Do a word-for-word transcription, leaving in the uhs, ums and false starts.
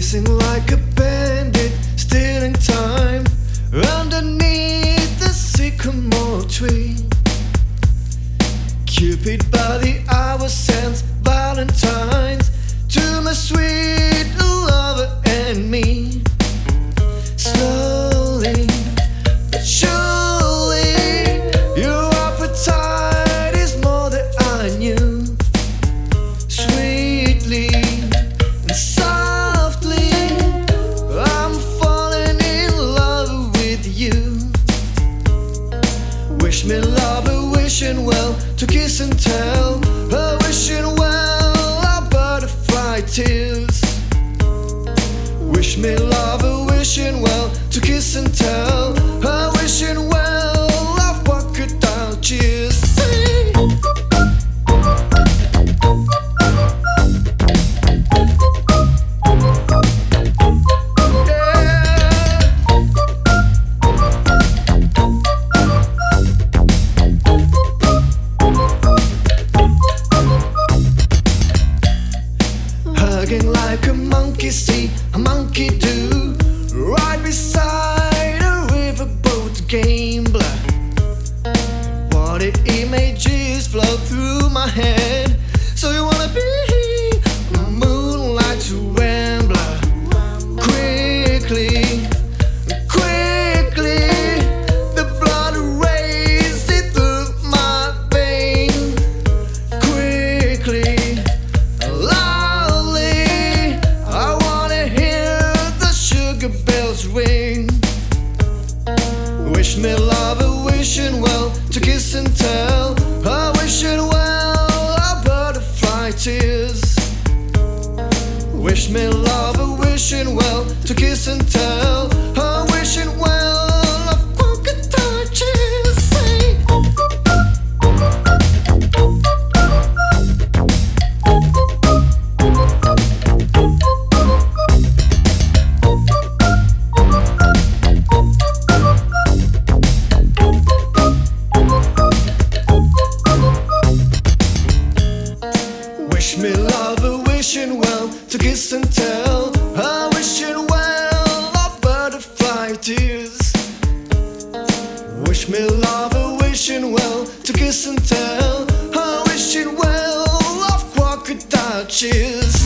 Pacing like a bandit, stealing time underneath the sycamore tree. Cupid by the hour sends Valentine's to my sweet lover and me. Slowly but surely, your appetite is more than I knew. Sweetly and softly, I'm falling in love with you. Wish me love, a wishing well, to kiss and tell, a wishing well, a butterfly tears. Wish me love, a wishing well, to kiss and tell, a wishing well, of crocodile tears. Sing. Hugging like a monkey see, a monkey do, right beside a riverboat gambler. What images flow through my head. So you wanna be a moonlight rambler. Quickly, quickly, the blood races through my veins. Quickly, bells ring. Wish me love, a wishing well, to kiss and tell, a wishing well, a butterfly tears. Wish me love, a wishing well, to kiss and tell, a wishing well, of crocodile tears. Sing. Wish me love, a wishing well, to kiss and tell, a wishing well, of butterfly tears. Wish me love, a wishing well, to kiss and tell, a wishing well, of crocodile tears.